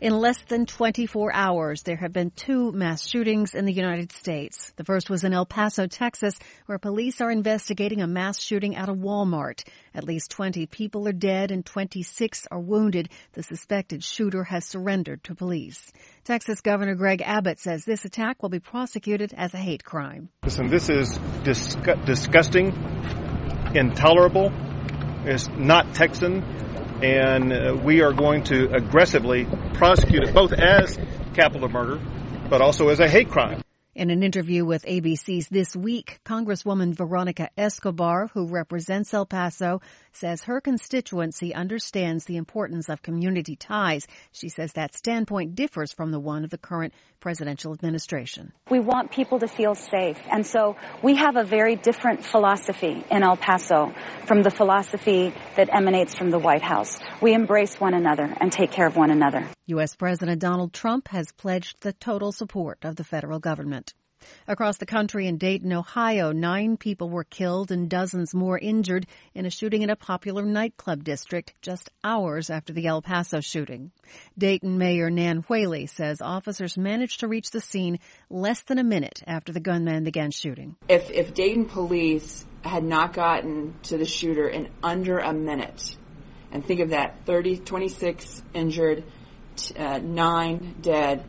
In less than 24 hours, there have been 2 mass shootings in the United States. The first was in El Paso, Texas, where police are investigating a mass shooting at a Walmart. At least 20 people are dead and 26 are wounded. The suspected shooter has surrendered to police. Texas Governor Greg Abbott says this attack will be prosecuted as a hate crime. Listen, this is disgusting, intolerable. It's not Texan. And we are going to aggressively prosecute it both as capital murder, but also as a hate crime. In an interview with ABC's This Week, Congresswoman Veronica Escobar, who represents El Paso, says her constituency understands the importance of community ties. She says that standpoint differs from the one of the current presidential administration. We want people to feel safe, and so we have a very different philosophy in El Paso from the philosophy that emanates from the White House. We embrace one another and take care of one another. U.S. President Donald Trump has pledged the total support of the federal government. Across the country in Dayton, Ohio, 9 people were killed and dozens more injured in a shooting in a popular nightclub district just hours after the El Paso shooting. Dayton Mayor Nan Whaley says officers managed to reach the scene less than a minute after the gunman began shooting. If Dayton police had not gotten to the shooter in under a minute, and think of that, 26 injured, 9 dead,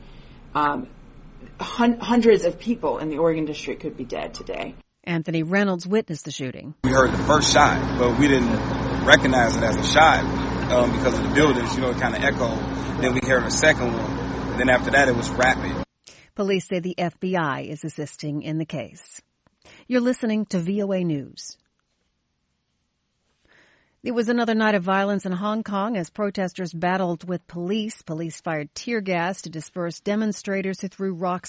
hundreds of people in the Oregon district could be dead today. Anthony Reynolds witnessed the shooting. We heard the first shot, but we didn't recognize it as a shot because of the buildings, it kind of echoed. Then we heard a second one, and then after that it was rapid. Police say the FBI is assisting in the case. You're listening to VOA News. It was another night of violence in Hong Kong as protesters battled with police. Police fired tear gas to disperse demonstrators who threw rocks